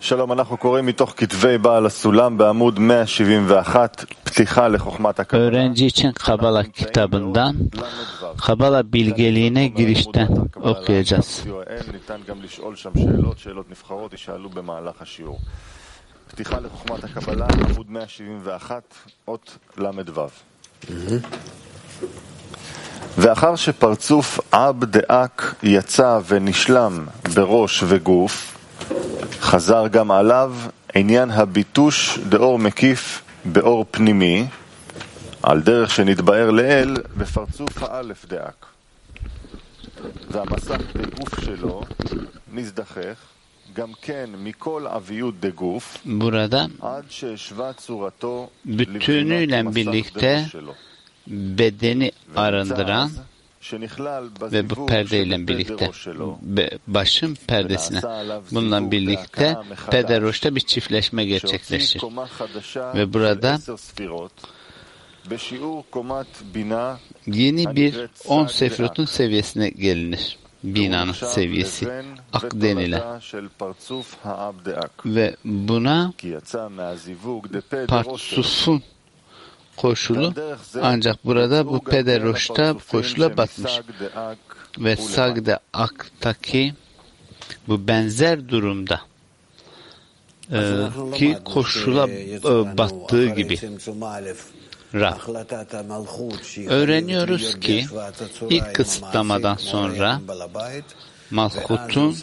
שלום, אנחנו קוראים מתוך כתבי בעל הסולם בעמוד 171, פתיחה לחוכמת הקבלה. Öğrenci için Kabala kitabından Kabala bilgeliğine girişten okuyacağız. ניתן גם לשאול שם שאלות, שאלות נבחרות יישאלו במהלך השיעור. פתיחה לחוכמת הקבלה, עמוד 171, אות למדוו. ואחר שפרצוף עב דאק יצא ונשלם בראש וגוף, חזר גם עליו עניין הביטוש דאור מקיף באור פנימי, על דרך שנתבאר לאל בפרצוף האלף דאק. והמסך דגוף שלו נזדחך גם כן מכל עביות דגוף, עד שהשווה צורתו bütünüyle birlikte bedeni arındıran ve bu perdeyle birlikte başın perdesine bununla birlikte pederoşta bir çiftleşme gerçekleşir. Ve burada yeni bir 10 sefirotun seviyesine gelinir. Binanın seviyesi ak denilen. Ve buna partsufun koşulu, ancak burada bu pederoşta koşula batmış ve sagde aktaki bu benzer durumda ki koşula battığı gibi öğreniyoruz ki ilk kısıtlamadan sonra Malhut'un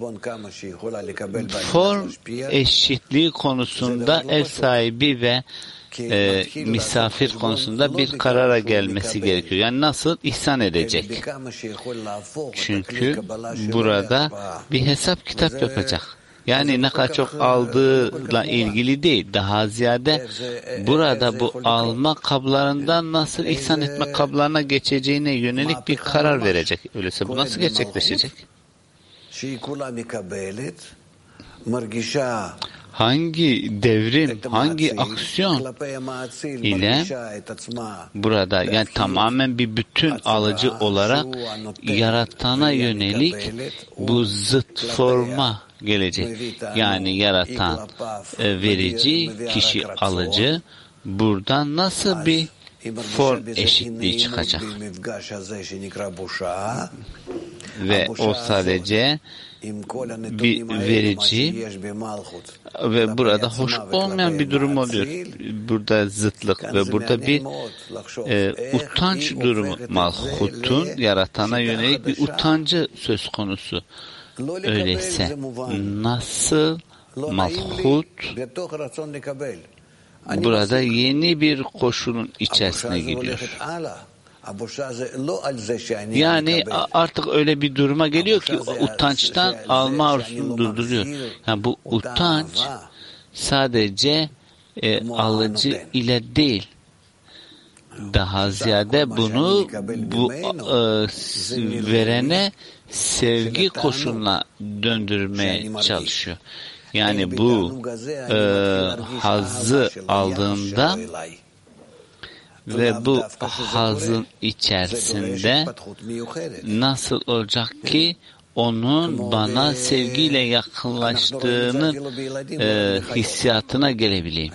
form eşitliği konusunda ev sahibi ve misafir konusunda bir karara gelmesi gerekiyor. Yani nasıl ihsan edecek? Çünkü burada bir hesap kitap yapacak. Yani ne kadar çok aldığıyla ilgili değil. Daha ziyade burada bu alma kablarından nasıl ihsan etme kablarına geçeceğine yönelik bir karar verecek. Öyleyse bu nasıl gerçekleşecek? Hangi devrim, hangi aksiyon ile burada yani tamamen bir bütün alıcı olarak yaratana yönelik bu zıt forma gelecek. Yani yaratan verici, kişi alıcı buradan nasıl bir form eşitliği çıkacak? Ve o sadece bir verici ve burada hoş olmayan bir durum oluyor. Burada zıtlık ve burada bir utanç durumu. Malhut'un yaratana yönelik bir utancı söz konusu. Öyleyse nasıl Malhut burada yeni bir koşulun içerisine giriyor. Yani artık öyle bir duruma geliyor ki utançtan alma arzusunu durduruyor. Yani bu utanç sadece alıcı ile değil. Daha ziyade bunu bu verene sevgi koşuluna döndürmeye çalışıyor. Yani bu hazzı aldığında ve bu hazın içerisinde nasıl olacak ki onun bana sevgiyle yakınlaştığının hissiyatına gelebileyim.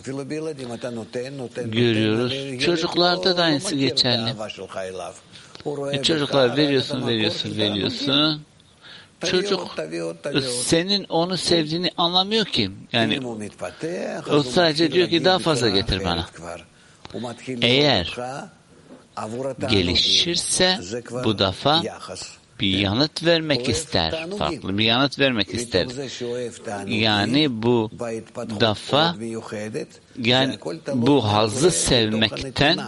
Görüyoruz. Çocuklarda da aynısı geçerli. Çocuklar veriyorsun. Çocuk senin onu sevdiğini anlamıyor ki. Yani o sadece diyor ki daha fazla getir bana. Eğer gelişirse bu defa bir yanıt vermek ister. Farklı bir yanıt vermek ister. Yani bu defa yani bu hazzı sevmekten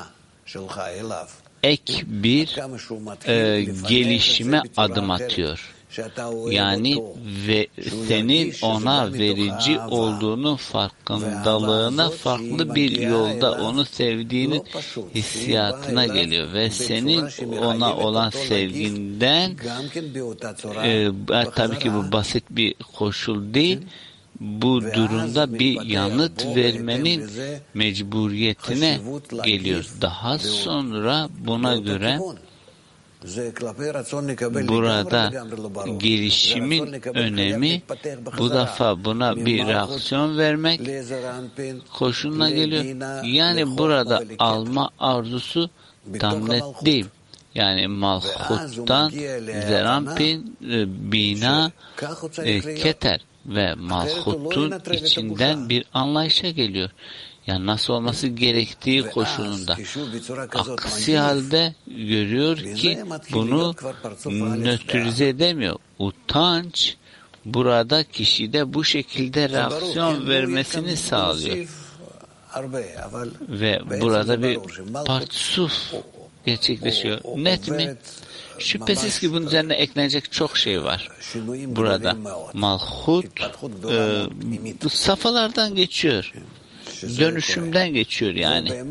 ek bir gelişime adım atıyor. Yani ve senin ona verici olduğunun farkındalığına farklı bir yolda onu sevdiğinin hissiyatına geliyor ve senin ona olan sevginden tabii ki bu basit bir koşul değil, bu durumda bir yanıt vermenin mecburiyetine geliyor. Daha sonra buna göre Burada gelişimin önemi bu defa buna bir reaksiyon vermek koşuluna geliyor. Yani burada alma arzusu tam net değil. Yani Malchut'tan Zerampin, Bina, Keter ve Malchut'un içinden bir anlayışa geliyor. Yani nasıl olması gerektiği koşulunda. Aksi halde görüyor ki bunu nötrize edemiyor. Utanç burada kişide bu şekilde reaksiyon vermesini sağlıyor. Ve burada bir partsuf gerçekleşiyor. Net mi? Şüphesiz ki bunun üzerine eklenecek çok şey var. Burada Malchut bu safhalardan geçiyor. Dönüşümden geçiyor yani.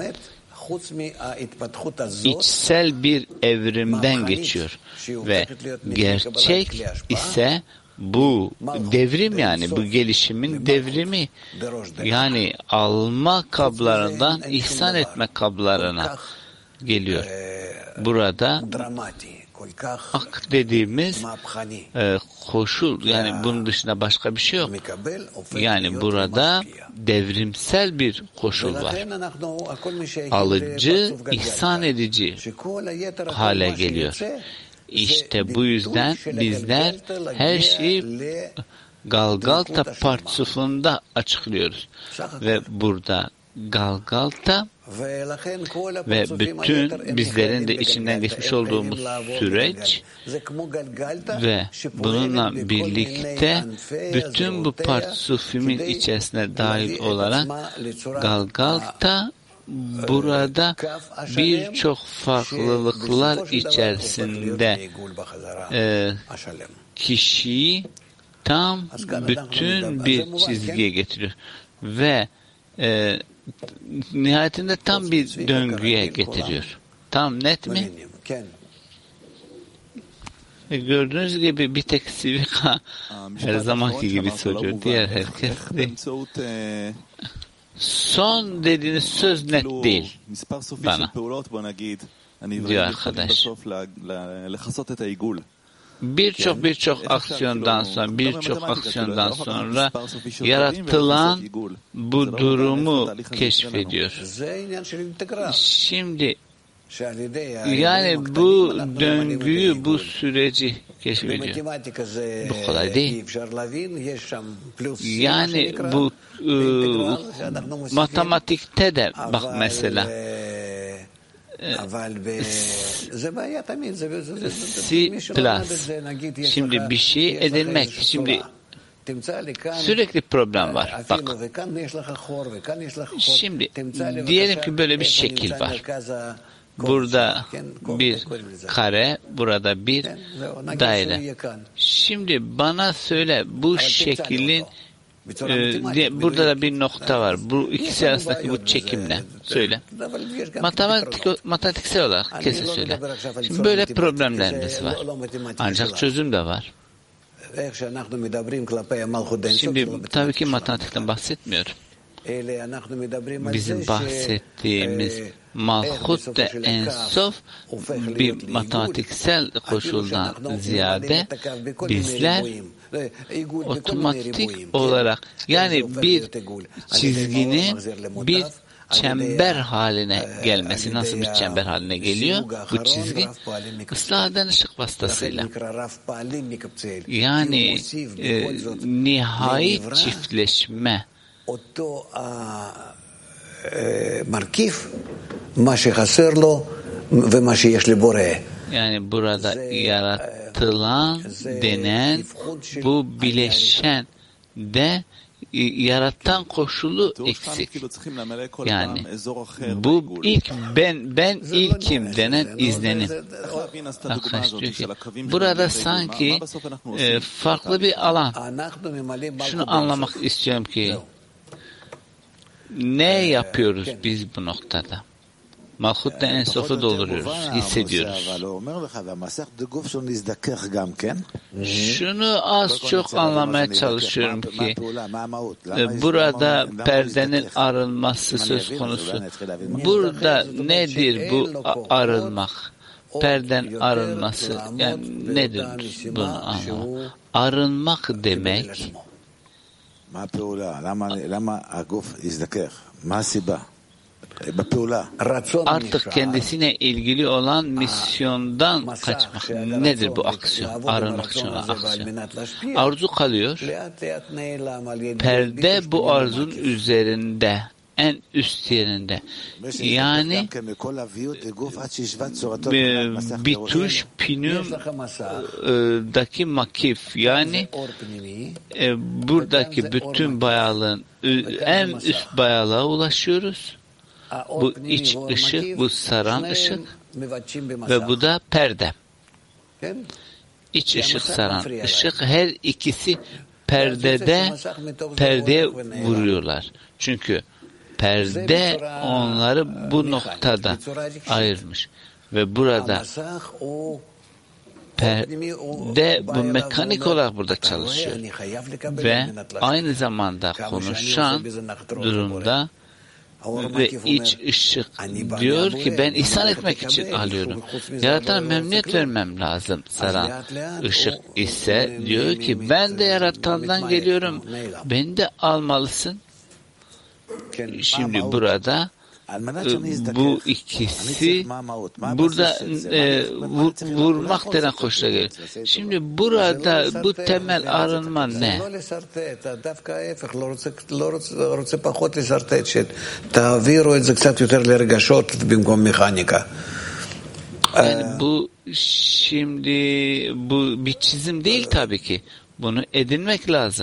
İçsel bir evrimden geçiyor. Ve gerçek ise bu devrim, yani bu gelişimin devrimi. Yani alma kablarından ihsan etme kablarına geliyor. Burada ak dediğimiz koşul, yani bunun dışında başka bir şey yok. Yani burada devrimsel bir koşul var. Alıcı, ihsan edici hale geliyor. İşte bu yüzden bizler her şeyi Galgalta partsufunda açıklıyoruz. Ve burada Galgalta ve bütün bizlerin de içinden geçmiş olduğumuz süreç ve bununla birlikte bütün bu partsufimin içerisine dahil olarak Galgalta burada birçok farklılıklar içerisinde kişiyi tam bütün bir çizgiye getiriyor ve nihayetinde tam bir döngüye getiriyor. Tam net mi? Gördüğünüz gibi bir tek Sivika her zamanki gibi soruyor. Diğer herkes değil. Son dediğiniz söz net değil bana, diyor arkadaş. Birçok aksiyondan sonra yaratılan bu durumu keşfediyor. Şimdi yani bu döngüyü, bu süreci keşfediyor. Bu kolay değil. Yani bu matematikte de bak mesela C+. Şimdi bir şey edinmek. Şimdi sürekli problem var. Bak. Şimdi diyelim ki böyle bir şekil var. Burada bir kare, burada bir daire. Şimdi bana söyle, bu şeklin burada da bir nokta var. Bu ikisi arasındaki bu çekim ne? Söyle. Matematiksel olarak kesin söyle. Şimdi böyle problemlerimiz var. Ancak çözüm de var. Şimdi tabii ki matematikten bahsetmiyorum. Bizim bahsettiğimiz Malchut de Ensof bir matematiksel koşuldan ziyade bizler otomatik olarak, yani bir çizginin bir çember haline gelmesi. Nasıl bir çember haline geliyor bu çizgi? Islah eden ışık vasıtasıyla. Yani nihai çiftleşme yani burada yaratılan denen bu bileşen de yaratan koşulu eksik. Yani bu ilk ben ilkim denen izlenim. Arkadaş diyor ki burada sanki farklı bir alan. Şunu anlamak istiyorum ki ne yapıyoruz biz bu noktada? Malchut'ta Ensof'u dolduruyoruz, hissediyoruz. Şunu az çok anlamaya çalışıyorum ki burada perdenin arınması söz konusu. Burada nedir bu arınmak? perden arınması, yani nedir bunun anlamı? Arınmak demek, artık kendisine ilgili olan misyondan kaçmak. Nedir bu aksiyon? Arınmak için olan aksiyon. Arzu kalıyor. Perde bu arzun üzerinde, en üst yerinde. Yani bir tuş pinumdaki makif, yani buradaki bütün bayağılığın en üst bayağılığa ulaşıyoruz. Bu iç ışık, bu saran ışık ve bu da perde. İç ışık, saran ışık, her ikisi perdeye vuruyorlar. Çünkü perde onları bu noktada ayırmış. Ve burada perde bu mekanik olarak burada çalışıyor. Ve aynı zamanda konuşan durumda ve iç ışık diyor ki ben ihsan etmek için alıyorum. Yaratana memnuniyet vermem lazım. Saran ışık ise diyor ki ben de yaratandan geliyorum. Beni de almalısın. Şimdi burada bu ikisi burada vurmak denen koşula geliyor. Şimdi burada bu temel arınma ne? Yani bu şimdi bu bir çizim değil tabii ki. Bunu edinmek lazım.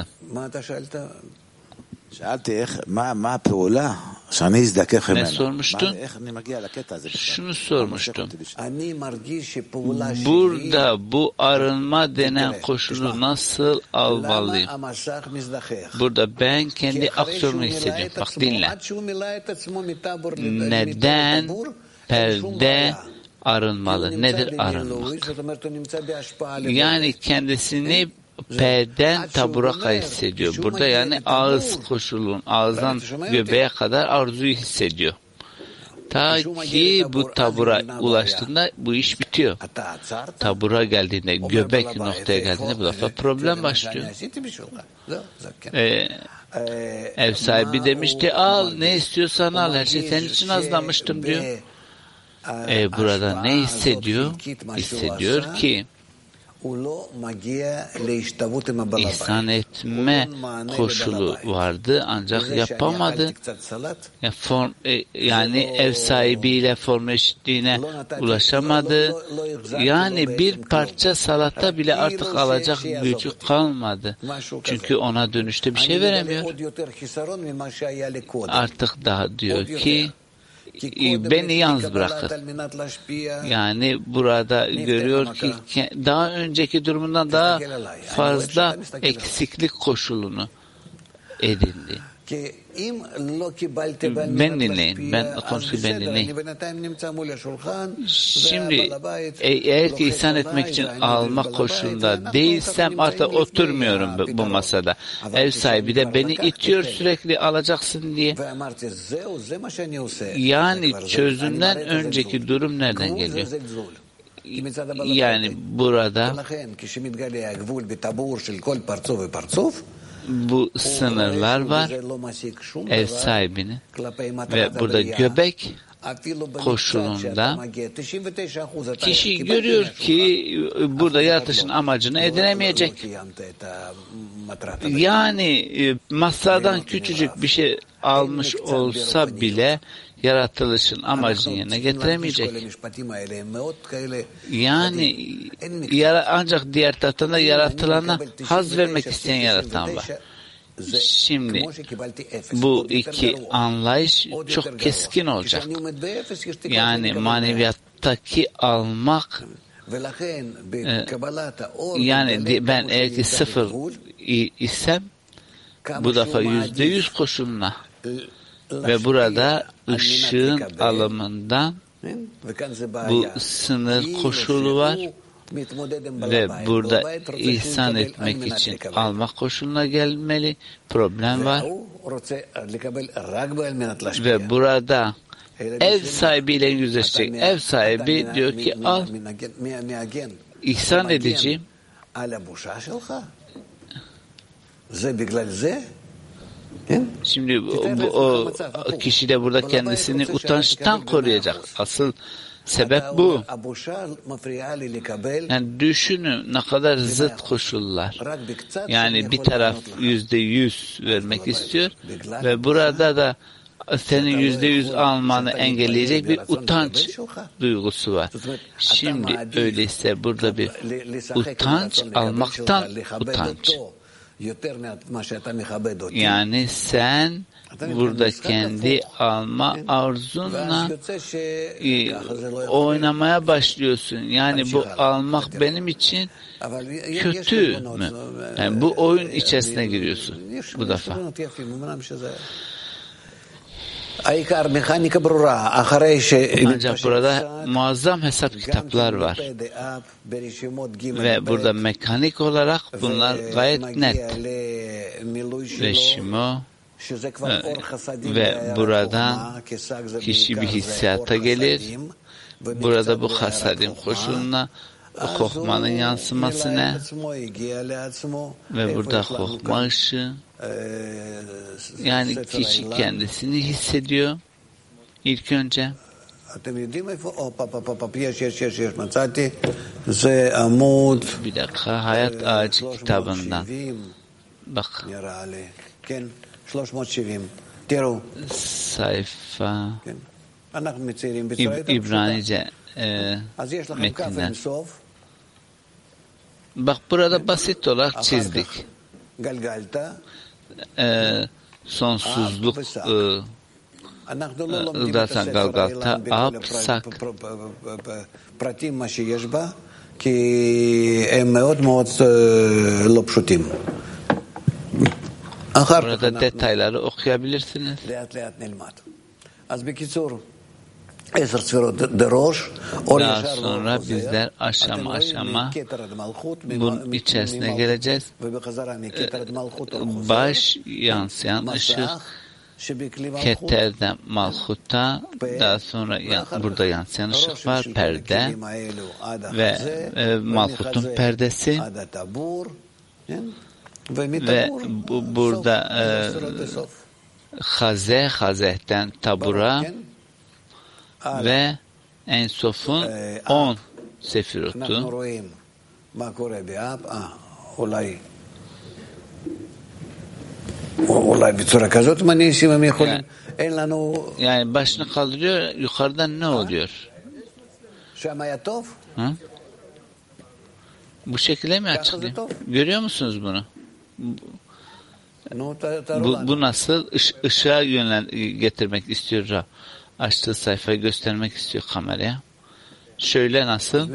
Ne sormuştun? Şunu sormuştum. Burada bu arınma denen koşulu nasıl almalıyım? Burada ben kendi aksiyonu hissediyorum. Bak dinle. Neden perde arınmalı? Nedir arınmak? Yani kendisini P'den taburaka hissediyor. Burada yani ağız koşulun, ağızdan göbeğe kadar arzuyu hissediyor. Ta ki bu tabura ulaştığında bu iş bitiyor. Tabura geldiğinde, göbek noktaya geldiğinde bu defa problem başlıyor. Ev sahibi demişti al ne istiyorsan al, her şey senin için hazırlamıştım diyor. Burada ne hissediyor? Hissediyor ki İhsan etme koşulu vardı ancak yapamadı. Yani ev sahibiyle form eşitliğine ulaşamadı. Yani bir parça salata bile artık alacak gücü kalmadı. Çünkü ona dönüşte bir şey veremiyor. Artık daha diyor ki beni yalnız bırakın. Yani burada görüyor ki daha önceki durumundan daha fazla eksiklik koşulunu edindi. Ben dinleyin. Ben konusu ben dinleyin. Şimdi eğer ki ihsan etmek için almak koşulunda değilsem artık oturmuyorum bu masada. Ev sahibi de beni itiyor sürekli alacaksın diye. Yani çözümden önceki durum nereden geliyor? Yani burada bu sınırlar var ev sahibinin ve burada göbek koşulunda kişi görüyor ki burada yaratışın amacını edinemeyecek. Yani masadan küçücük bir şey almış olsa bile yaratılışın amacını yerine getiremeyecek. Yani ancak diğer taraftan da yaratılana haz vermek isteyen yaratan var. Şimdi bu iki anlayış çok keskin olacak. Yani maneviyattaki almak yani ben eğer ki sıfır isem bu defa %100 koşuluna ve burada ışığın alımından bu sınır koşulu var ve burada ihsan etmek için almak koşuluna gelmeli. Problem var. Ve burada ev sahibiyle yüzleşecek. Ev sahibi diyor ki al, ihsan edici. Şimdi o kişi de burada kendisini utançtan koruyacak. Asıl sebep bu. Yani düşünün ne kadar zıt koşullar. Yani bir taraf %100 vermek istiyor ve burada da senin %100 almanı engelleyecek bir utanç duygusu var. Şimdi öyleyse burada bir utanç almaktan utanç. Yani sen burada kendi alma arzunla oynamaya başlıyorsun. Yani bu almak benim için kötü mü? Yani bu oyun içerisine giriyorsun bu defa. Ancak burada muazzam hesap kitaplar var. Ve burada mekanik olarak bunlar gayet net. Ve Shimo ve burada kişi bir hissiyata gelir. Burada bu hasadim koşuluna Chokhma'nın yansıması ne? Ve burada Chokhma ışığı. Yani kişi kendisini hissediyor ilk önce. Bir dakika, Hayat Ağacı kitabından. Bak. Sayfa İbranice metinden. Bak burada basit olarak çizdik. Sonsuzluk zaten Galgalta Apsak burada detayları okuyabilirsiniz. Daha sonra bizler aşama aşama bunun içerisine geleceğiz. Baş yansıyan ışık Keter'den Malchut'a, daha sonra burada yansıyan ışık var, perde ve Malchut'un perdesi ve burada Hazeh'ten Tabura ve En Sof'un 10 sefirotu. Yani başını kaldırıyor, yukarıdan ne oluyor? Hı? Bu şekilde mi açıklıyor? Görüyor musunuz bunu? Bu nasıl ışığa getirmek istiyor Rab. Açtığı sayfayı göstermek istiyor kameraya. Şöyle nasıl?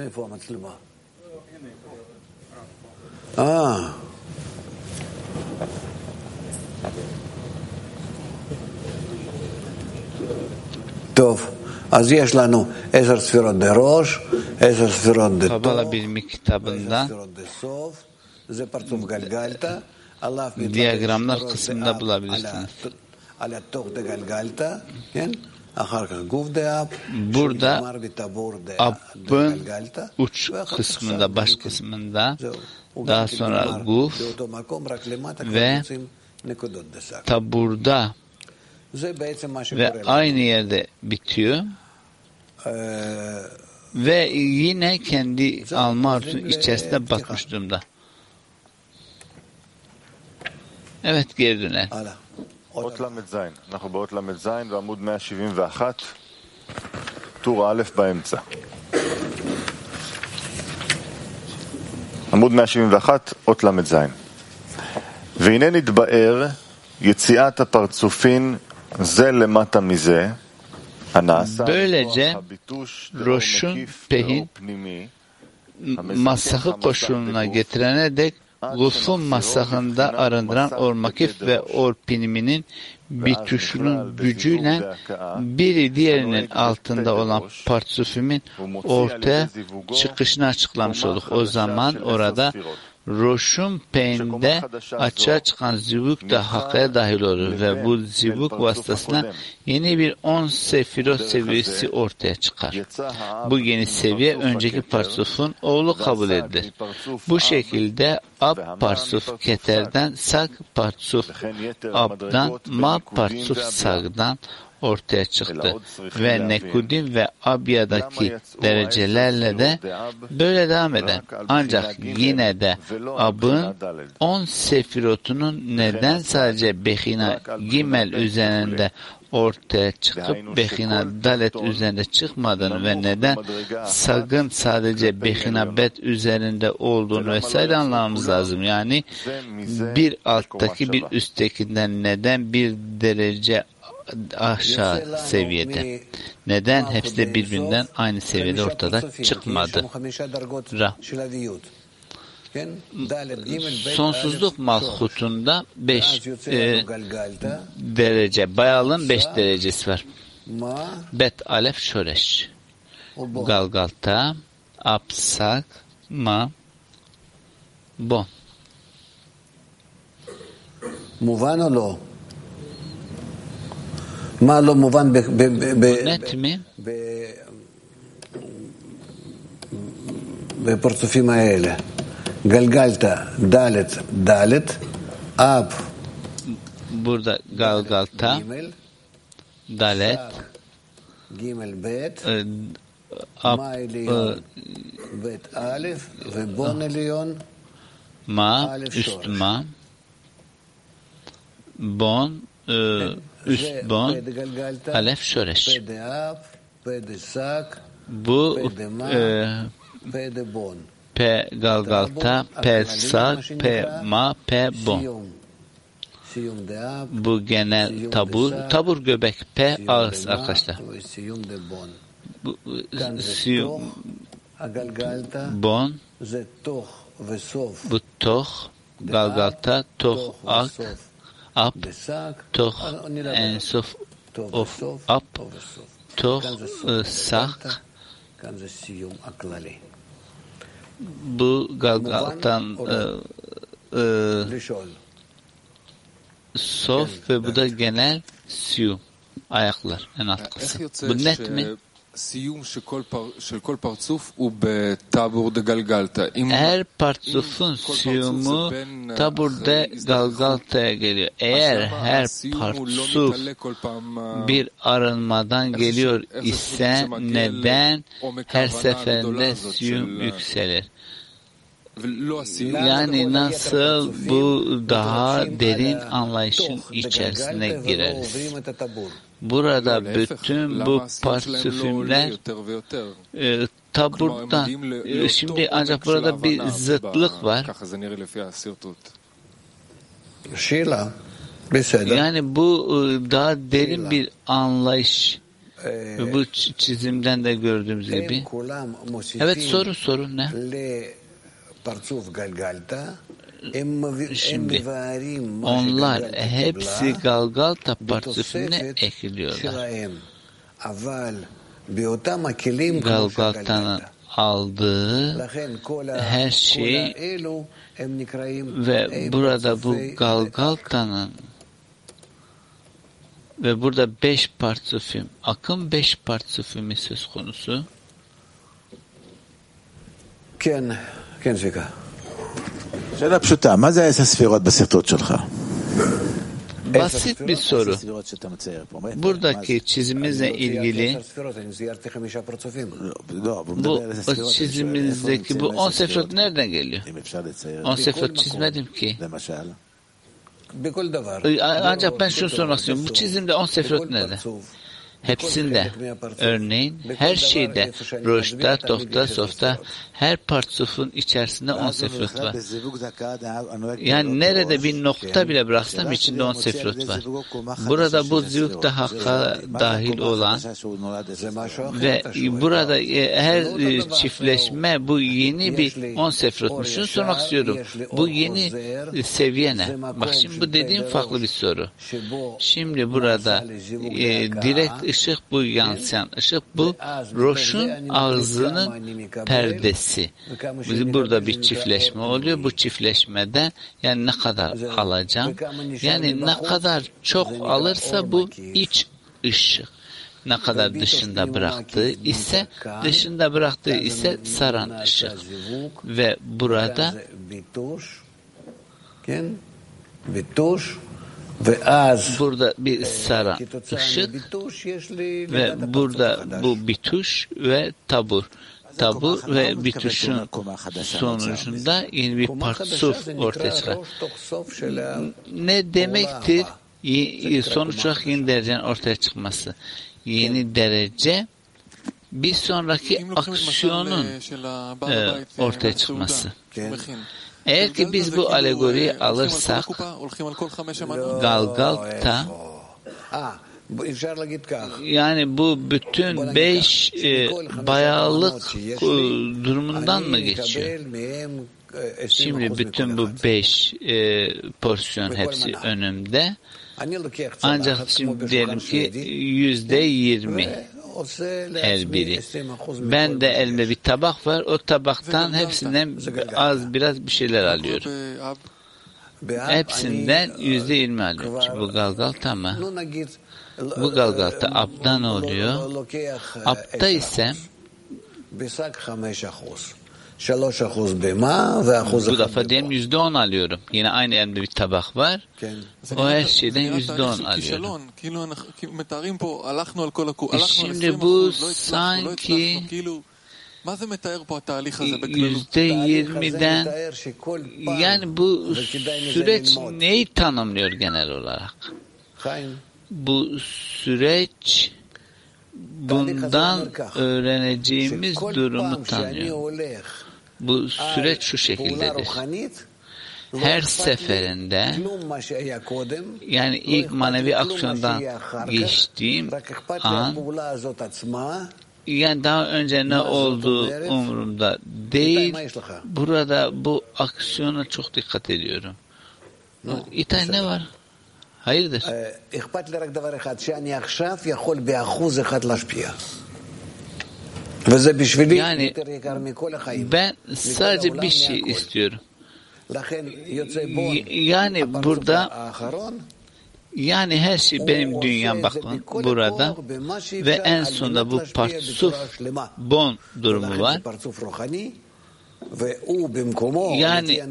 אז יש לנו 10 ספירות בראש, 10 ספירות Kabala bilimi kitabında diyagramlar kısmında bulabilirsiniz. Burada Ab'ın uç kısmında, baş kısmında, daha sonra Guf ve Tabur'da ve aynı yerde bitiyor ve yine kendi alma arzusunun içerisinde batmış durumda. Evet, geri dönelim. אות ל"ז, אנחנו באות ל"ז ועמוד 171, טור א' באמצע. עמוד 171, אות ל"ז. והנה נתבאר יציאת הפרצופין זה למטה מזה, הנעשה böylece הביטוש Roş'un pehin masahı koşuluna getirene dek Guf'un masahında arındıran Or-Makif ve Or-Piniminin bitüşünün gücüyle biri diğerinin altında olan Partsufim'in ortaya çıkışını açıklamış olduk. O zaman orada Roşun peyinde açığa çıkan zivuk da hakkaya dahil olur ve bu zivuk vasıtasıyla yeni bir 10 sefirot seviyesi ortaya çıkar. Bu yeni seviye önceki parsufun oğlu kabul edilir. Bu şekilde Ab parsuf keterden, Sak parsuf Ab'dan, Ma parsuf Sak'dan ortaya çıktı ve Nekudim ve Abya'daki derecelerle de böyle devam eder. Ancak yine de Ab'ın 10 sefirotunun neden sadece Bechina Gimel üzerinde ortaya çıkıp Bechina Dalet üzerinde çıkmadığını ve neden Sag'ın sadece Bechina Bet üzerinde olduğunu vesaire anlamamız lazım. Yani bir alttaki bir üsttekinden neden bir derece aşağı seviyede. Neden hepsi de birbirinden aynı seviyede ortada çıkmadı? Sonsuzluk malhutunda 5 derece. Bayal'ın 5 derecesi var. Bet, Alef, Şoreş. Galgalta, Apsak, Ma, Bon. Muvan o lo? Ma lo muvan net mi? בפרצופים האלה. גלגלת דלת דלת, אב. Burada Galgalta, Dalet, גימל בית, Ab, מה עליון, בית א' ובון עליון, Ma, üst Ma, Bon, üst Bon, Alef, Şoreş. פדה אב, פדה שק, Bu פדה בון. P Galgalta, P Sak, P Ma, P Bon. Bu genel tabur. Tabur göbek P ağız arkadaşlar. Bu Siyum Bon. Bu Toh Galgalta, Toh Ak, Ap, Toh Ensof of Ap, Toh Sak. Bu Galgaltan Sof ve bu da genel Siyum. Ayaklar en alt kısım. Bu net mi? Her partsufun siyumu taburda Galgalta'ya geliyor. Eğer her partsuf bir arınmadan geliyor ise neden her seferinde siyum yükselir? Yani nasıl bu daha derin anlayışın içerisine gireriz? Burada bütün bu parsüfümler taburdan. Şimdi ancak burada bir zıtlık var. Yani bu daha derin bir anlayış. Bu çizimden de gördüğümüz gibi. Evet, sorun ne? Şimdi onlar hepsi Galgalta parsüfüne ekliyorlar. Galgalta'nın aldığı her şey ve burada bu Galgalta'nın ve burada 5 parsüfüm, akım 5 parsüfümü söz konusu. כן, צביקה. שאלה פשוטה, מה זה 10 ספירות בסרטוט שלך? Basit bir soru. Buradaki çizimimizle ilgili bu çizimimizdeki bu 10 sefirot nereden geliyor? 10 sefirot çizmedim ki. Ancak ben şunu sormak istiyorum. Bu çizimde 10 sefirot nerede? Hepsinde, örneğin her şeyde, Roş'ta, Toh'ta, Sof'ta, her partsufun içerisinde 10 sefirot var. Yani nerede bir nokta bile bıraksam içinde 10 sefirot var. Burada bu zivukta hakka dahil olan ve burada her çiftleşme bu yeni bir 10 sefirotmuş. Şunu sormak istiyorum. Bu yeni seviye ne? Bak şimdi bu dediğim farklı bir soru. Şimdi burada direkt ışık, bu yansıyan ışık, bu Roş'un ağzının perdesi. Burada bir çiftleşme oluyor. Bu çiftleşmede yani ne kadar alacağım? Yani ne kadar çok alırsa bu iç ışık. Ne kadar dışında bıraktığı ise saran ışık. Ve burada bir saran ışık ve burada bu bituş ve tabur. Tabur ve bituşun sonucunda yeni bir partsuf ortaya çıkar. Ne demektir? Sonuç olarak yeni derecenin ortaya çıkması. Yeni derece bir sonraki aksiyonun ortaya çıkması. Eğer ki biz bu alegoriyi alırsak Galgalta yani bu bütün 5 bayağılık durumundan mı geçiyor? Şimdi bütün bu 5 porsiyon hepsi önümde. Ancak şimdi diyelim ki %20 her biri. Ben de elimde bir tabak var. O tabaktan hepsinden az biraz bir şeyler alıyorum. Hepsinden %20 alıyorum. Şimdi bu Galgalta mı? Bu Galgalta Ab'dan oluyor. Ab'da ise bu defa diyelim %10 alıyorum. Yine aynı elimde bir tabak var. O her şeyden %10 alıyorum. Şimdi bu sanki %20'den yani bu süreç neyi tanımlıyor genel olarak? Bu süreç bundan öğreneceğimiz durumu tanıyor. Bu süreç şu şekildedir. Her seferinde yani ilk manevi aksiyondan geçtiğim an yani daha önce ne olduğu umurumda değil. Burada bu aksiyona çok dikkat ediyorum. İtay ne var? Hayırdır? Yani ben sadece bir şey istiyorum. Yani burada yani her şey benim dünyam bakın burada ve en sonunda bu partsuf bon durumu var. Yani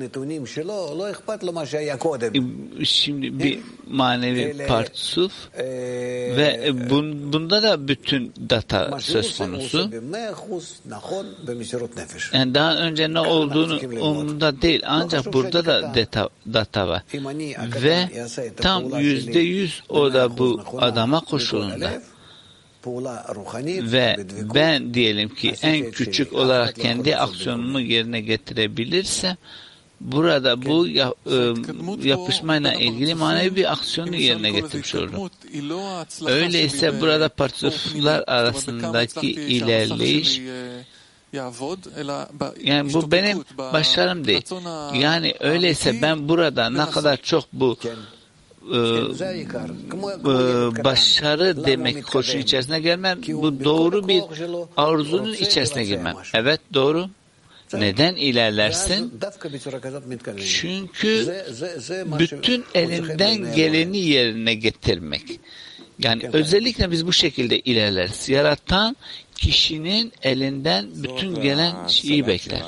şimdi bir manevi partsuf ve bunda da bütün data söz konusu. Yani daha önce ne olduğunu umurumda değil ancak burada da data var. Ve tam %100 o da bu adama koşulunda. Ve ben diyelim ki en küçük olarak kendi aksiyonumu yerine getirebilirsem burada bu yapışmayla ilgili manevi bir aksiyonu yerine getirmiş olurum. Öyleyse burada parçalar arasındaki ilerleyiş yani bu benim başarım değil. Yani öyleyse ben burada ne kadar çok bu başarı demek koşu içerisine gelmem. Bu doğru bir arzunun içerisine girmem. Evet doğru. Neden ilerlersin? Çünkü bütün elinden geleni yerine getirmek. Yani özellikle biz bu şekilde ilerleriz. Yaratan kişinin elinden bütün gelen şeyi bekler.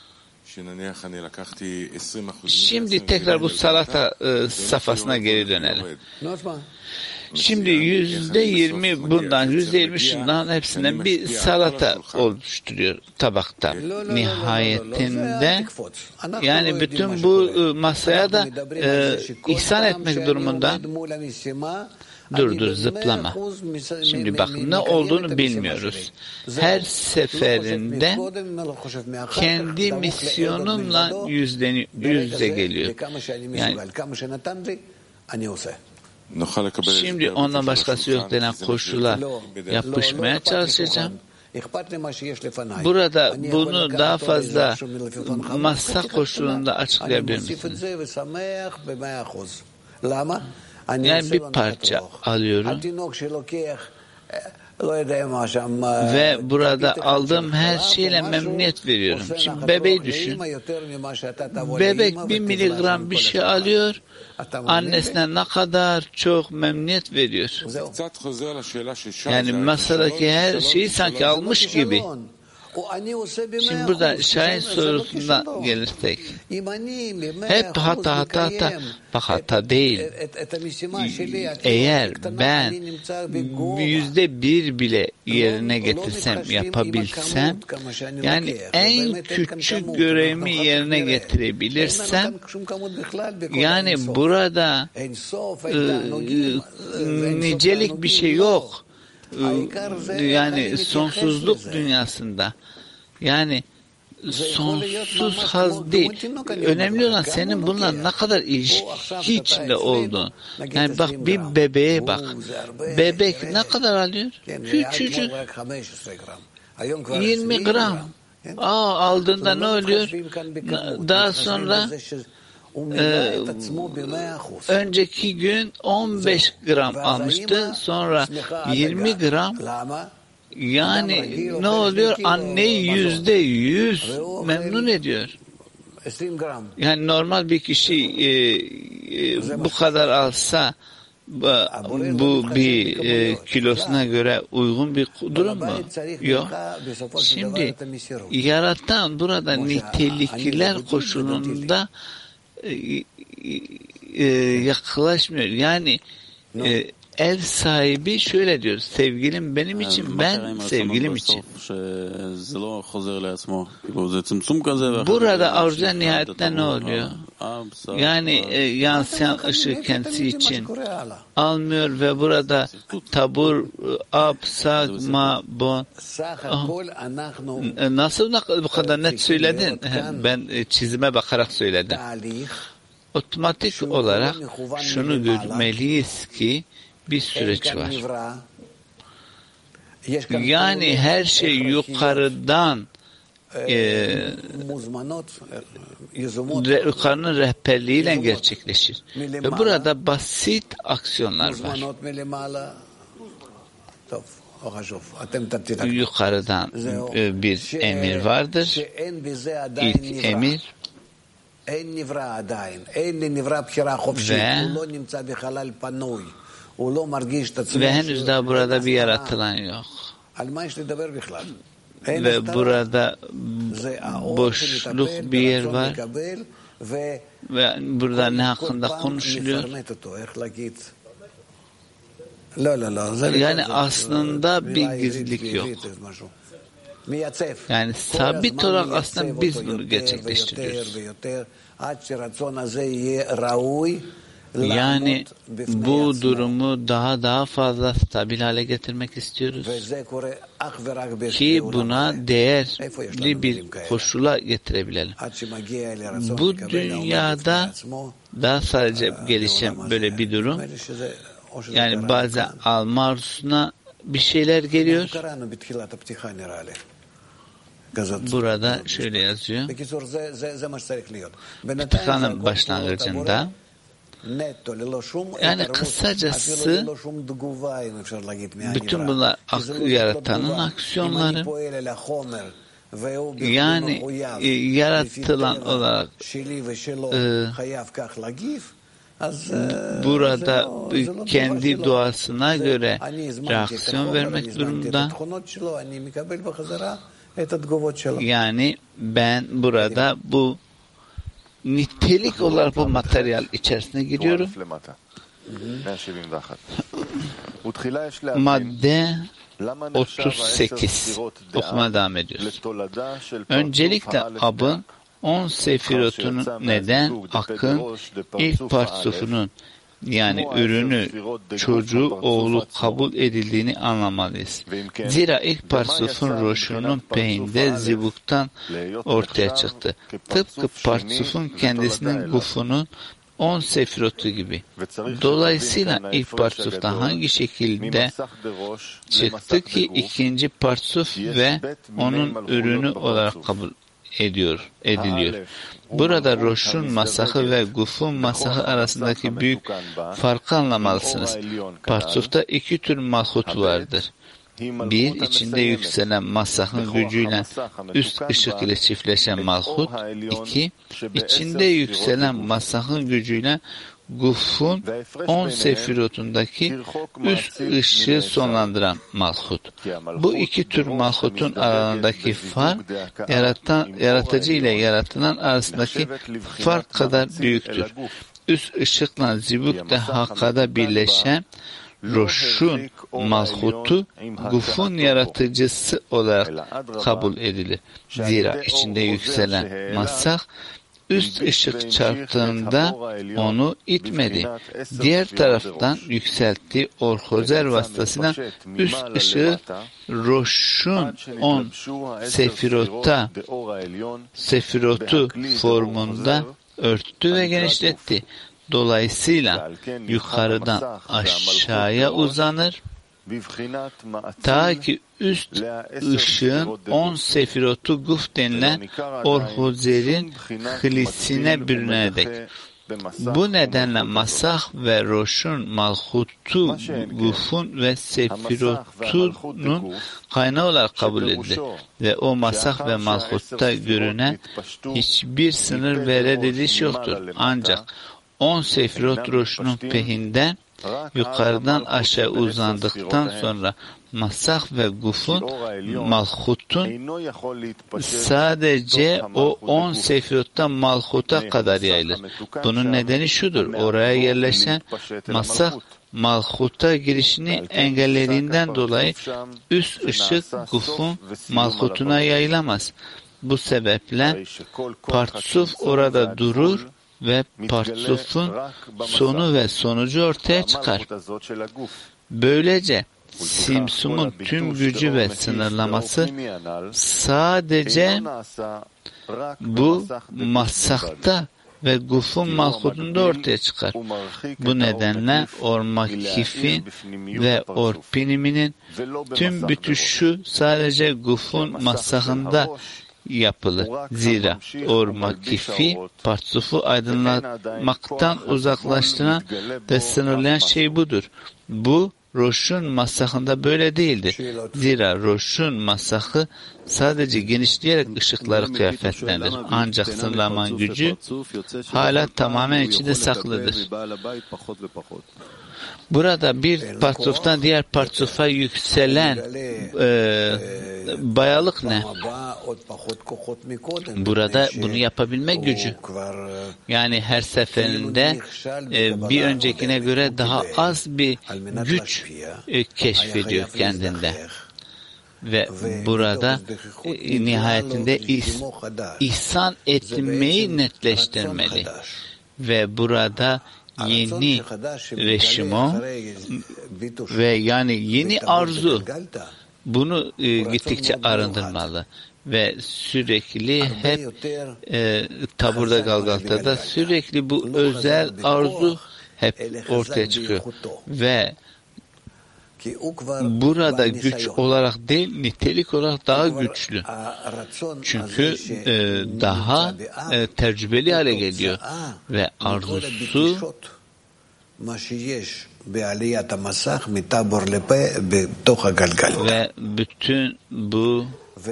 Şimdi tekrar bu salata safhasına geri dönelim. Şimdi %20 bundan, %20 şundan hepsinden bir salata oluşturuyor tabakta. Nihayetinde yani bütün bu masaya da ihsan etmek durumunda. Dur zıplama. Şimdi bak ne olduğunu bilmiyoruz. Her seferinde kendi misyonumla yüzde geliyor. Yani şimdi ondan başkası yok denen koşula yapışmaya çalışacağım. Burada bunu daha fazla masa koşulunda açıklayabilir misiniz? Yani bir parça alıyorum. Ve burada aldığım her şeyle memnuniyet veriyorum. Şimdi bebeği düşün. Bebek 1 miligram bir şey alıyor. Annesine ne kadar çok memnuniyet veriyor. Yani masadaki her şeyi sanki almış gibi. Şimdi burada Şahin sorusuna gelirsek, hep hata. Bak hata değil. Eğer ben %1 bile yerine getirsem, yapabilsem, yani en küçük görevimi yerine getirebilirsem, yani burada nicelik bir şey yok. Yani sonsuzluk dünyasında. Yani sonsuz haz değil. Önemli olan senin bununla ne kadar ilişki içinde olduğun. Yani bak bir bebeğe bak. Bebek ne kadar alıyor? Küçücük. 20 gram. Aldığında ne oluyor? Daha sonra önceki gün 15 gram almıştı. Sonra 20 gram. Yani ne oluyor? Anneyi %100 memnun ediyor. Yani normal bir kişi bu kadar alsa bu bir kilosuna göre uygun bir durum mu? Yok. Şimdi yaratan burada nitelikler koşulunda yaklaşmıyor. Yani ev sahibi şöyle diyor: sevgilim benim için, ben sevgilim için. Burada arzuya nihayette ne oluyor? Yani yansıyan ışığı kendisi için almıyor ve burada tabur, ab, sag, ma, bon. Nasıl bu kadar net söyledin? Ben çizime bakarak söyledim. Otomatik olarak şunu görmeliyiz ki bir süreç var. Yani her şey yukarıdan yukarının rehberliğiyle gerçekleşir. Ve burada basit aksiyonlar var. Yukarıdan bir emir vardır. İlk emir ve henüz daha burada bir yaratılan yok. Ve burada boşluk bir yer var ve burada ne hakkında konuşuluyor? Yani aslında bir gizlilik yok. Yani sabit olarak aslında biz bunu gerçekleştiriyoruz. Yani bu durumu daha fazla stabil hale getirmek istiyoruz ki buna değerli bir koşula getirebilelim. Bu dünyada daha sadece gelişen böyle bir durum. Yani bazen alma arzusuna bir şeyler geliyor. Burada şöyle yazıyor. Pıtıkanın başlangıcında, yani kısacası bütün bunlar yaratanın aksiyonları, yani yaratılan olarak burada kendi doğasına göre reaksiyon vermek durumunda. Yani ben burada bu nitelik olarak bu materyal içerisine giriyorum. Madde 38 okumaya devam ediyoruz. Öncelikle abın 10 sefirotunun neden akın ilk partsufunun, yani ürünü, çocuğu, oğlu kabul edildiğini anlamalıyız. Zira ilk partsufun roşunun peyinde zibuktan ortaya çıktı. Tıpkı partsufun kendisinin gufunun 10 sefirotu gibi. Dolayısıyla ilk partsuftan hangi şekilde çıktı ki ikinci partsuf ve onun ürünü olarak kabul ediliyor. Burada Roş'un masahı ve Guf'un masahı arasındaki büyük farkı anlamalısınız. Partsuf'ta iki tür malhut vardır. Bir, içinde yükselen masahın gücüyle üst ışık ile çiftleşen malhut. İki, içinde yükselen masahın gücüyle Guf'un 10 sefirotundaki üst ışığı sonlandıran malhut. Bu iki tür malhutun aralarındaki fark, yaratıcı ile yaratılan arasındaki fark kadar büyüktür. Üst ışıkla zibuk-de hakkada birleşen Roş'un malhutu Guf'un yaratıcısı olarak kabul edilir. Zira içinde yükselen masah üst ışık çarptığında onu itmedi. Diğer taraftan yükselttiği orhozer vasıtasıyla üst ışığı Roş'un 10 sefirotu formunda örttü ve genişletti. Dolayısıyla yukarıdan aşağıya uzanır, ta ki üst ışığın 10 sefirotu Guf denilen orhozerin hlisine bürünene dek. Bu nedenle masah ve Roş'un malhutu Guf'un ve sefirotunun kaynağı olarak kabul edilir. Ve o masah ve malhutta görünen hiçbir sınır ve reddediş yoktur. Ancak 10 sefirot Roş'un pehinden yukarıdan aşağı uzandıktan sonra masah ve Guf'un malhutun sadece o 10 sefirottan malhuta kadar yayılır. Bunun nedeni şudur: oraya yerleşen masah malhuta girişini engellediğinden dolayı üst ışık Guf'un malhutuna yayılamaz. Bu sebeple Partsuf orada durur ve Partsuf'un sonu ve sonucu ortaya çıkar. Böylece Simsum'un tüm gücü ve sınırlaması sadece bu masahta ve Guf'un malhutunda ortaya çıkar. Bu nedenle Ormakif'in ve Orpinim'in tüm bütüşü sadece Guf'un masahında yapılır. Zira Ormakifi Partsufu aydınlatmaktan uzaklaştıran ve sınırlayan şey budur. Bu Roş'un masahında böyle değildir. Zira Roş'un masahı sadece genişleyerek ışıkları kıyafetlendir. Ancak sınırlaman gücü hala tamamen içinde saklıdır. Burada bir partsuftan diğer partsufa yükselen bayalık ne? Burada bunu yapabilme gücü. Yani her seferinde bir öncekine göre daha az bir güç keşfediyor kendinde. Ve burada nihayetinde ihsan etmeyi netleştirmeli. Ve burada yeni reşimo ve yani yeni arzu bunu gittikçe arındırmalı ve sürekli hep Tabur'da Galgalta'da sürekli bu özel arzu hep ortaya çıkıyor ve burada güç olarak değil, nitelik olarak daha güçlü. Çünkü daha tecrübeli hale geliyor ve arzusu ve bütün bu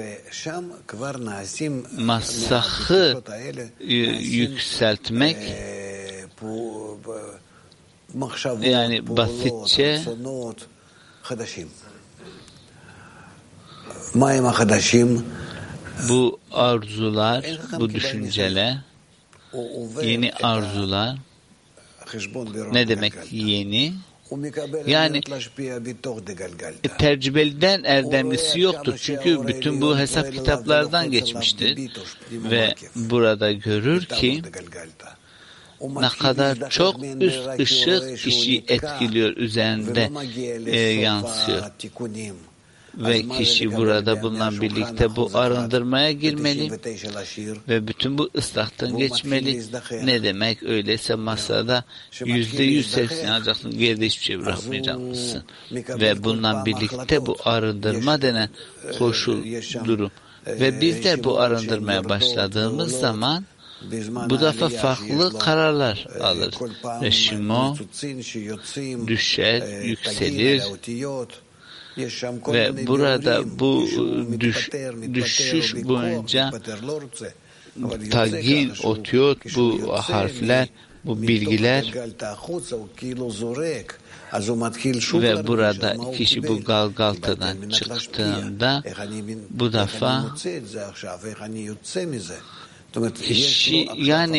masahı yükseltmek, yani basitçe bu arzular, bu düşünceler, yeni arzular, ne demek yeni? Yani tecrübeliden erdemlisi yoktur. Çünkü bütün bu hesap kitaplardan geçmiştir. Ve burada görür ki ne kadar çok üst ışık kişiyi etkiliyor, üzerinde yansıyor. Ve kişi burada bununla birlikte bu arındırmaya girmeli ve bütün bu ıslahtan geçmeli. Ne demek? Öyleyse masada %100 hepsini alacaksın, geride hiçbir şey bırakmayacaksın. Ve bununla birlikte bu arındırma denen koşul durum Ve bizler bu arındırmaya başladığımız zaman bu defa farklı kararlar alır. Ve Shimo düşer, yükselir ve burada bu düşüş boyunca tagin, otiyot, bu harfler, bu bilgiler ve burada kişi bu Galgalta'dan çıktığında bu defa kişi yani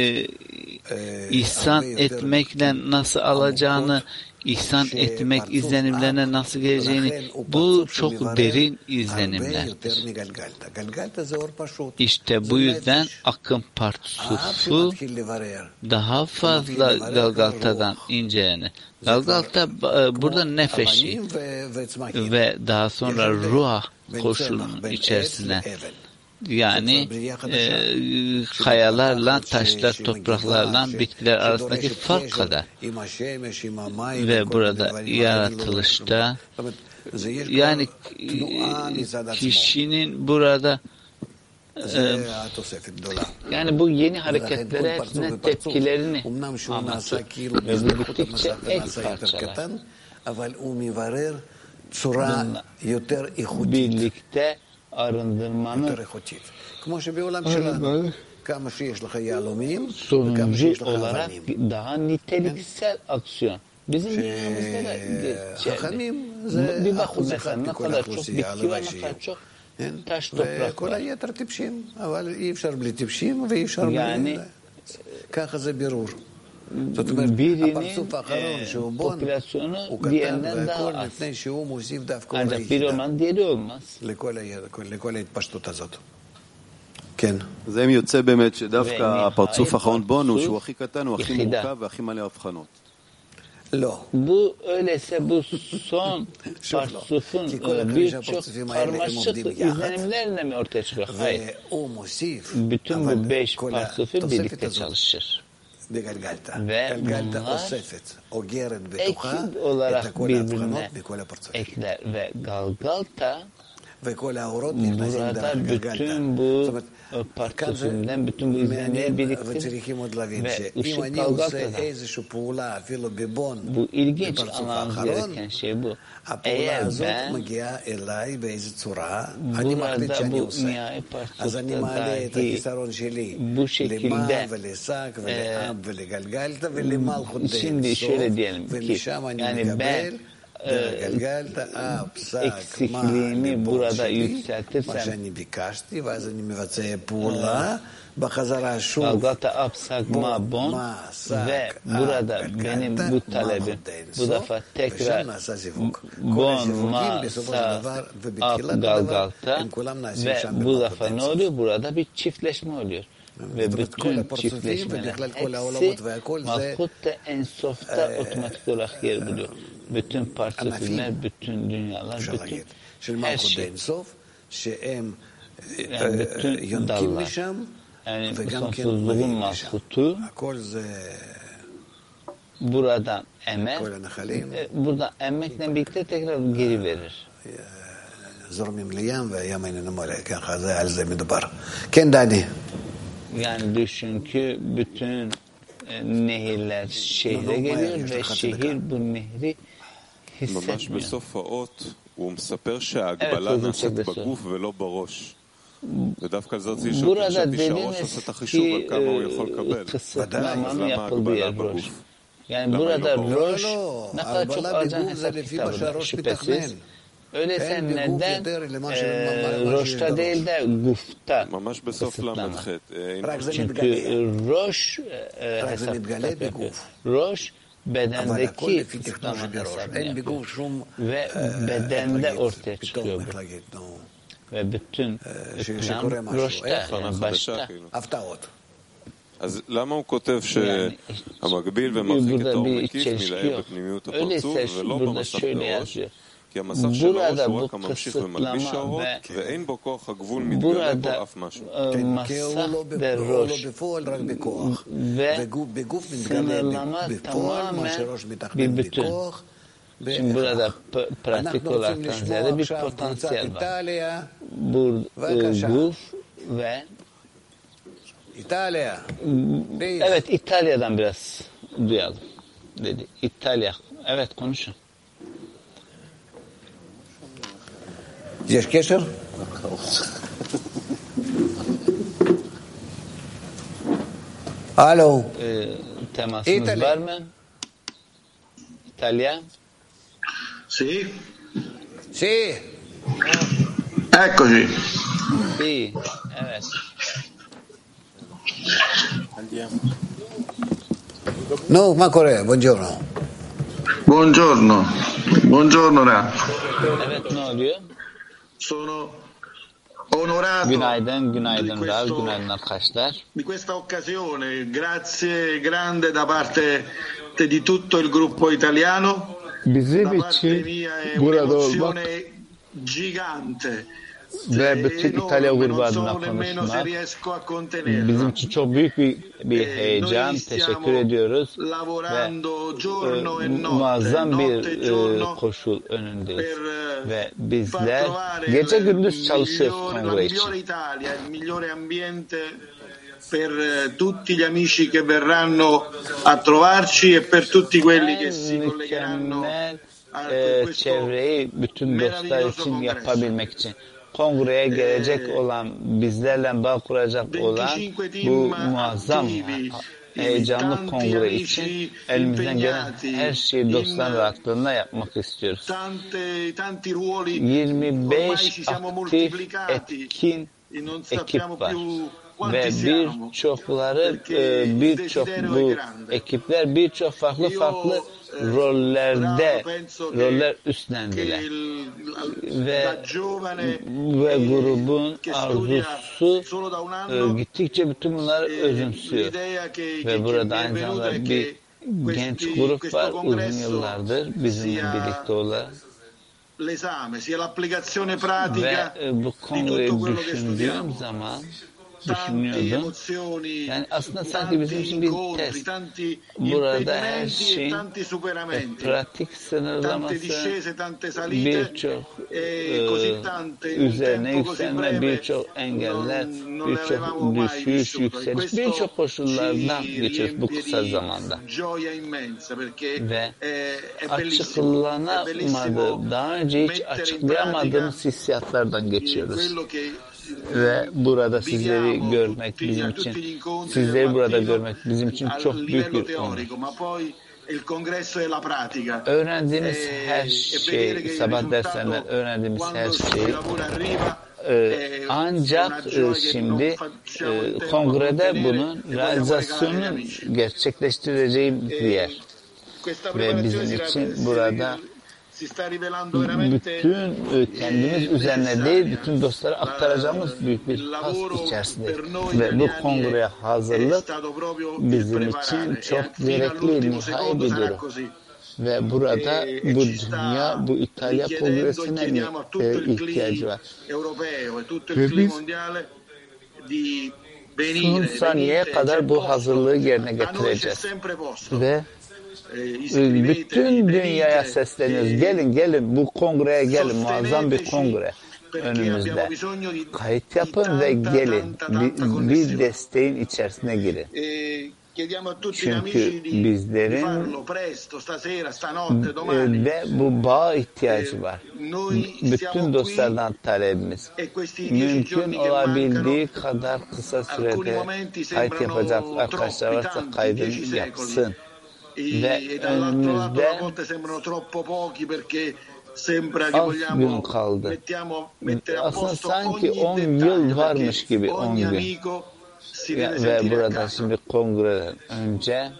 ihsan etmekle nasıl alacağını, ihsan etmek izlenimlerine nasıl geleceğini, bu çok derin izlenimlerdir. İşte bu yüzden akım parçası daha fazla Galgalta'dan incelenir. Galgalta burada nefeşi ve daha sonra ruh koşulunun içerisine, yani kayalarla, taşlar, topraklarla bitkiler arasındaki fark kadar. Ve burada yaratılışta yani kişinin burada yani bu yeni hareketlere hepsine tepkilerini anlatıyor. Ve bu gittikçe ek parçalar. Birlikte arındırmanın sonucu olarak daha niteliksel aksiyon. Bizim dünyamızda da geçerli. Bir bakın mesela ne kadar çok bitki var, ne kadar çok taş toprak var. Yani birinin popülasyonu diğerinden daha az. Ancak biri olmaz, diğeri olmaz. זה יוצא באמת שדווקא הפרצוף האחרון בונוס שהוא הכי קטן הוא הכי מורכב והכי מלא הבחנות. Bu öyleyse bu son parçufun birçok karmaşık izlenimlerle mi ortaya çıkıyor? Hayır. Bütün bu 5 parçufu birlikte çalışır. Ve bunlar ek olarak birbirine ekler ve Galgalta burada bütün bu parçasından, bütün bu izlenimleri biriktirir ve ışık Galgalta'da. Bu ilginç anlamamız gereken şey bu. Eğer ben burada bu nihai parçada dahi bu şekilde şimdi şöyle diyelim ki yani ben eksikliğimi burada yükseltirsem Galgalta Apsagma Bon ve burada benim bu talebim bu defa tekrar Bon Ma Sa Ap Galgalta ve bu defa ne oluyor? Burada bir çiftleşme oluyor. Ve bütün çiftleşmeler hepsi Malkut-i Ensof'ta otomatik olarak yer buluyor. Bütün parçalar, bütün dünyalar, bütün her şey. Yani bütün dallar. Yani sonsuzluğun Malkut'u buradan emer, burada emmekle birlikte tekrar geri verir. Yani düşün ki bütün nehirler şehre geliyor ve şehir bu nehri hissetmiyor. Burada dediniz ki kısıtlamanın yapıldığı yer Roş. Yani burada Roş ne kadar çok alacağın hesap kitabıdır şüphesiz. Öyleyse neden Roş'ta değil de Guf'ta kısıtlama? Çünkü Roş hesap kitap yapıyor. Roş bedendeki kısıtlama hesabını yapıyor. Ve bedende ortaya çıkıyor bu. Ve bütün plan Roş'ta, yani başta. אז למה הוא כותב שהמקביל ומרחיק את האור מקיף מלאה בפנימיות הפרצוף ולא במסך בראש? כי המסך של הראש הוא רק הממשיך ומלביש האורות ואין בו כוח הגבול מתגלה בו אף משהו. מסך בראש וסלמה תמאמן בביטול. Şimdi burada pratik olarak ziyade bir potansiyel var. Guf ve evet, İtalya'dan biraz duyalım dedi. İtalya. Evet, konuşun. יש קשר? הלו. Temasımız var mı? İtalya. Sì, Sì. eccoci. İyi. Evet. No, ma Corea, buongiorno. Buongiorno. Buongiorno Renato. Evet, ne oluyor? Sono onorato Günaydın, günaydın Ral, günaydın arkadaşlar. di questa occasione. Grazie grande da parte di tutto il gruppo italiano. Da Bizim parte için mia è burada olmak un'emozione gigante. ve bütün İtalya Enorme, grubu non so adına nemmeno se konuşmak riesco a bizim contenerla. için çok büyük bir heyecan. Noi Teşekkür stiamo ediyoruz ve lavorando giorno e notte, muazzam notte bir e giorno koşul önündeyiz. per Ve far bizler trovare gece gündüz la çalışıyoruz kongre için. migliore Italia, il migliore ambiente per tutti gli amici che verranno a trovarci e per tutti quelli che si En collegheranno mükemmel a questo çevreyi bütün dostlar meraviglioso için congresso. yapabilmek için. Kongreye gelecek olan, bizlerle bağ kuracak olan 25 bu team muazzam attivi, heyecanlı tanti kongre için amici elimizden gelen impegnati her şeyi dostların in rahatlığında yapmak istiyoruz. tanti ruoli, ormai 25 ci siamo aktif, moltiplicati etkin e non ekip sappiamo var. più Ve quanti siamo, birçokları, perché il birçok desiderio è bu grande. ekipler birçok farklı Io, rollerde, penso roller che üstlendiler. la Ve giovane grubun che studia arzusu solo da un anno, gittikçe bütün bunları özümsüyor. l'idea che Ve mi burada è aynı venuta zamanda è bir che genç grup questo var uzun congresso yıllardır bizimle sia birlikte olarak. l'esame, sia l'applicazione Ve pratica bu di kongreyi tutto quello che düşündüğüm studiamo. zaman Tanti düşünüyordum. emozioni, Yani aslında sanki bizim tanti için bir incontri, test. tanti Burada her impedimenti e şeyin tanti superamenti, pratik tante sınırlaması, discese, tante salite birçok e così tante in un üzerine tempo così yükselme, breve birçok engeller, non le avevamo birçok mai düşüş, vissute. yükseliş, Questo birçok koşullardan ci geçiyoruz bu riempie kısa di zamanda. gioia immensa perché Ve è bellissimo, è bellissimo açıklanamadı, daha önce hiç mettere in açıklayamadığımız pratica hissiyatlardan geçiyoruz. quello che Ve burada sizleri viviamo görmek tutti bizim a için, tutti gli incontri sizleri del burada mattino görmek bizim için a çok büyük livello bir onur. teorico, ma poi il congresso è la pratica. Öğrendiğimiz her E vedere şey, che il sabah derslerinden risultato öğrendiğimiz her quando şey il lavoro arriva è ancak una gioia che şimdi non facciamo in tempo a kongrede contenere bunun e vogliamo realizasyonunu regalare agli amici. gerçekleştireceğim bir yer. Questa Ve preparazione bizim için burada si sta rivelando veramente bütün kendimiz üzerine değil, bütün dostlara aktaracağımız büyük bir has içerisindeyiz. Ve bu kongreye hazırlık bizim için çok gerekli, nihai bir durum. Ve burada bu dünya, bu İtalya kongresine ihtiyacı var. Ve biz son saniyeye kadar bu hazırlığı yerine getireceğiz. Ve bütün dünyaya sesleniyoruz. Gelin gelin bu kongreye gelin. Muazzam bir kongre önümüzde. Kayıt yapın ve gelin. Bir desteğin içerisine girin. Çünkü bizlerin ve bu bağa ihtiyacı var. Bütün dostlardan talebimiz. Mümkün olabildiği kadar kısa sürede kayıt yapacak arkadaşlar varsa kaydını yapsın. Ve önümüzde az gün kaldı. Aslında sanki 10 yıl varmış gibi 10 gün. Ve burada şimdi kongreden önce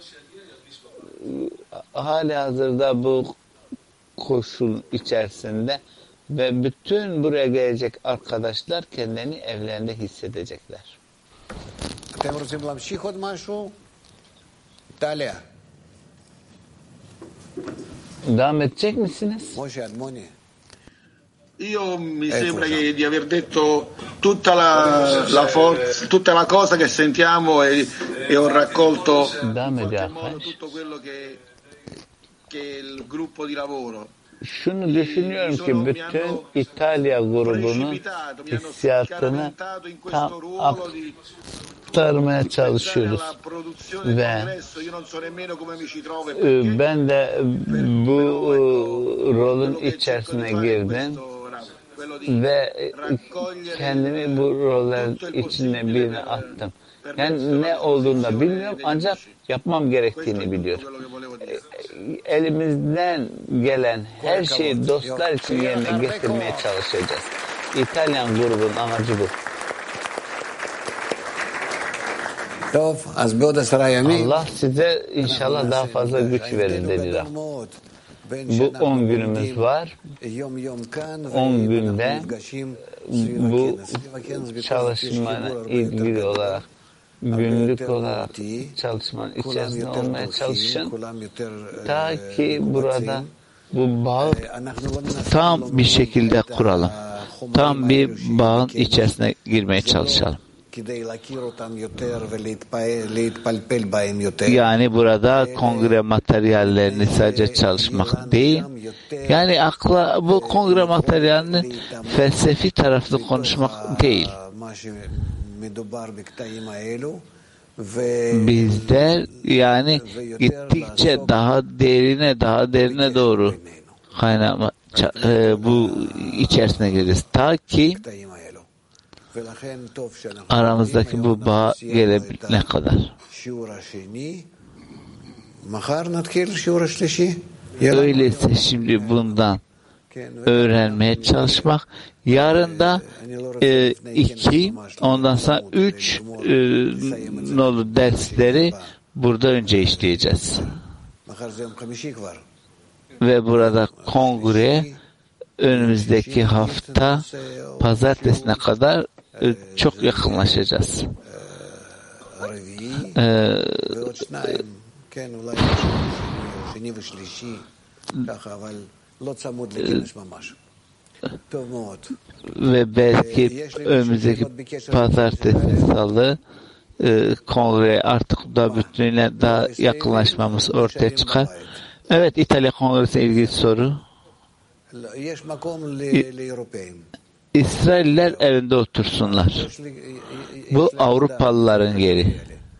halihazırda bu koşul içerisinde ve bütün buraya gelecek arkadaşlar kendilerini evlerinde hissedecekler. Devam edecek misiniz? Io mi sembra di aver detto tutta la forza, tutta la cosa che sentiamo e ho raccolto tutto quello che Şunu düşünüyorum ki bütün İtalya grubunun hissiyatını tam aktarmaya çalışıyoruz ve ben de bu rolün içerisine girdim ve kendimi bu roller içine birine attım. Yani ne olduğunu da bilmiyorum ancak yapmam gerektiğini biliyorum. Elimizden gelen her şeyi dostlar için yerine getirmeye çalışacağız. İtalyan grubun amacı bu. Allah size inşallah daha fazla güç verir dediler. Bu 10 günümüz var. 10 günde bu çalışmayla ilgili olarak günlük olarak çalışmanın içerisinde olmaya çalışın. Ta ki burada bu bağı tam bir şekilde kuralım. Tam bir bağın içerisine girmeye çalışalım. Yani burada kongre materyallerini sadece çalışmak değil, yani bu kongre materyalinin felsefi tarafını konuşmak değil. Bizler yani gittikçe daha derine doğru kaynama bu içerisine gireceğiz. Ta ki aramızdaki bu bağ gelebilene kadar. Öyleyse şimdi bundan öğrenmeye çalışmak. Yarın da 2, ondan sonra 3 nolu dersleri burada önce işleyeceğiz. Ve burada kongreye önümüzdeki hafta pazartesine kadar çok yakınlaşacağız. Ve belki önümüzdeki pazartesi, salı kongreye artık da bütünüyle daha yakınlaşmamız ortaya çıkar. Evet, İtalya Kongresi'ne ilgili soru. İsrailler evinde otursunlar. Bu Avrupalıların yeri.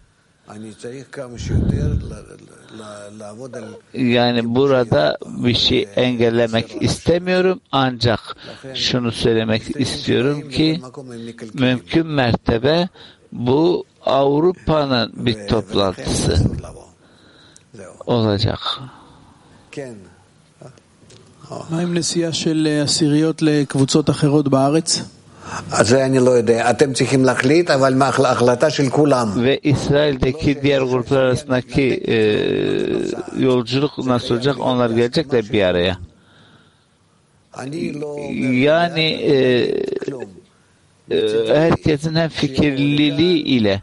Yani burada bir şey engellemek istemiyorum ancak şunu söylemek istiyorum ki mümkün mertebe bu Avrupa'nın bir toplantısı olacak. מה עם נסיעה של עשיריות לקבוצות אחרות בארץ? זה אני לא יודע. אתם צריכים להחליט, אבל מההחלטה של כולם. Ve İsrail'deki diğer gruplar arasındaki yolculuk nasıl olacak? Onlar gelecekler bir araya. Yani herkesin hem fikirliliği ile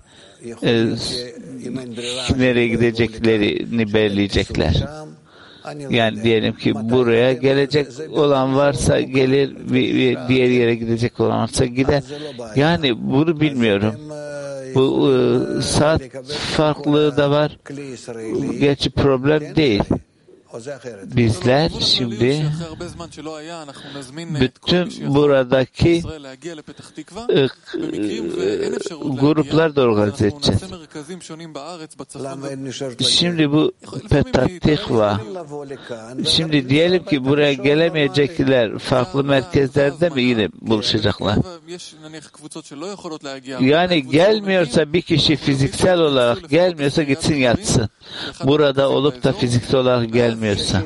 nereye gideceklerini belirleyecekler. Yani diyelim ki buraya gelecek olan varsa gelir, bir diğer yere gidecek olan varsa gider. Yani bunu bilmiyorum. Bu saat farklılığı da var. Gerçi problem değil. Bizler şimdi bütün buradaki gruplar da organize edeceğiz. Şimdi bu Petah Tikva. Şimdi diyelim ki buraya gelemeyecekler farklı merkezlerde mi yine buluşacaklar? Yani gelmiyorsa bir kişi fiziksel olarak gelmiyorsa gitsin yatsın. Burada olup da fiziksel olarak gelmiyorsa.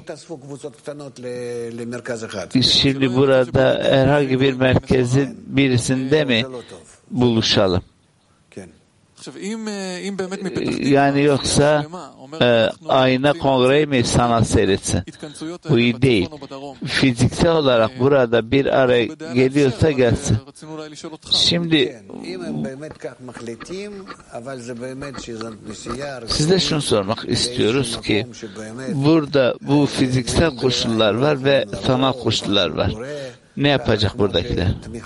Şimdi burada herhangi bir merkezin birisinde mi buluşalım? Yani yoksa ayna kongreyi mi sana seyretsin? Bu iyi değil. Fiziksel olarak burada bir araya geliyorsa gelsin. Şimdi size şunu sormak istiyoruz ki burada bu fiziksel koşullar var ve sanal koşullar var. Ne yapacak buradakiler?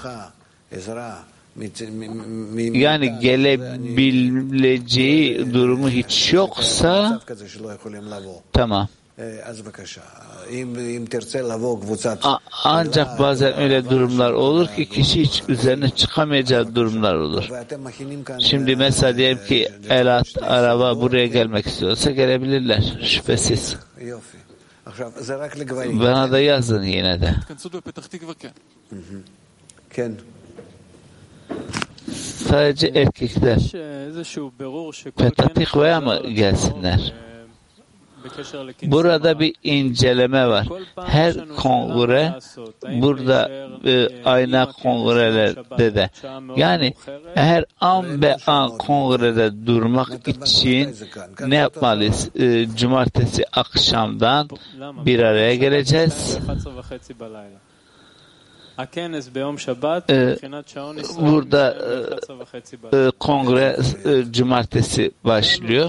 Yani gelebileceği durumu hiç yoksa tamam. Ancak bazen öyle durumlar olur ki kişi hiç üzerine çıkamayacağı durumlar olur. Şimdi mesela diyelim ki Elat araba buraya gelmek istiyorsa gelebilirler. Şüphesiz. Bana da yazın yine de. Sadece erkekler Petah Tikva'ya mı gelsinler? Burada bir inceleme var. Her kongre burada ayna kongrelerde de yani her an be an kongrede durmak için ne yapmalıyız? Cumartesi akşamdan bir araya geleceğiz. Burada kongre cumartesi başlıyor.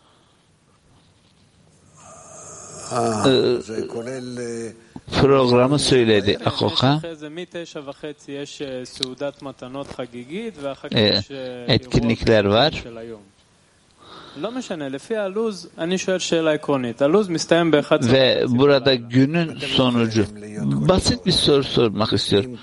Programı söyledi Akoka. Etkinlikler var. Ve burada günün sonucu. Basit bir soru sormak istiyorum.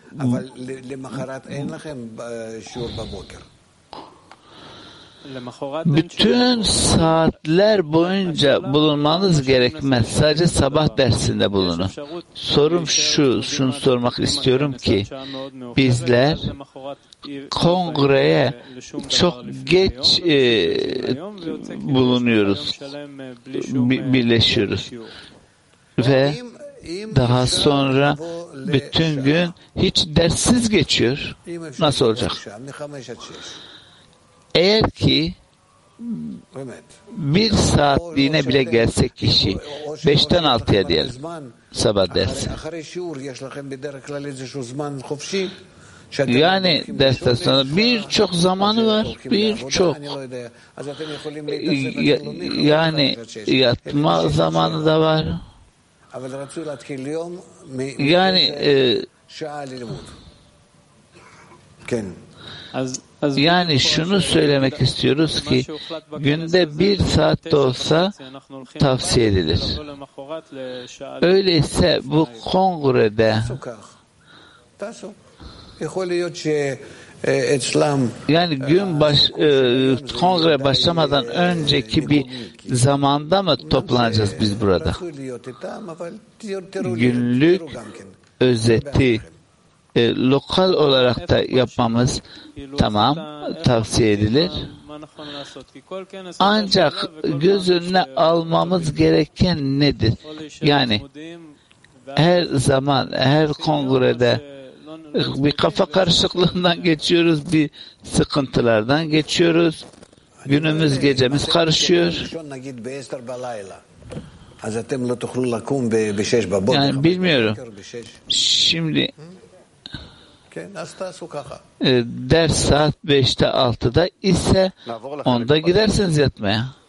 Bütün saatler boyunca bulunmanız gerekmez. Sadece sabah dersinde bulunun. Sorum şunu sormak istiyorum ki bizler kongreye çok geç bulunuyoruz, birleşiyoruz ve daha sonra bütün gün hiç derssiz geçiyor. Nasıl olacak? Eğer ki bir saatliğine bile gelsek kişi 5'ten 6'ya diyelim sabah dersi. Yani dersten sonra birçok zamanı var. Birçok. Yani yatma zamanı da var. Yani şunu söylemek istiyoruz ki günde 1 saat de olsa tavsiye edilir. Öyleyse bu kongrede yani kongre başlamadan önceki bir zamanda mı toplanacağız biz burada? Günlük özeti lokal olarak da yapmamız tamam tavsiye edilir. Ancak göz önüne almamız gereken nedir? Yani her zaman her kongrede bir kafa karışıklığından geçiyoruz, bir sıkıntılardan geçiyoruz. Günümüz gecemiz karışıyor. Yani bilmiyorum. Şimdi ders saat 5'te 6'da ise onda gidersiniz yatmaya.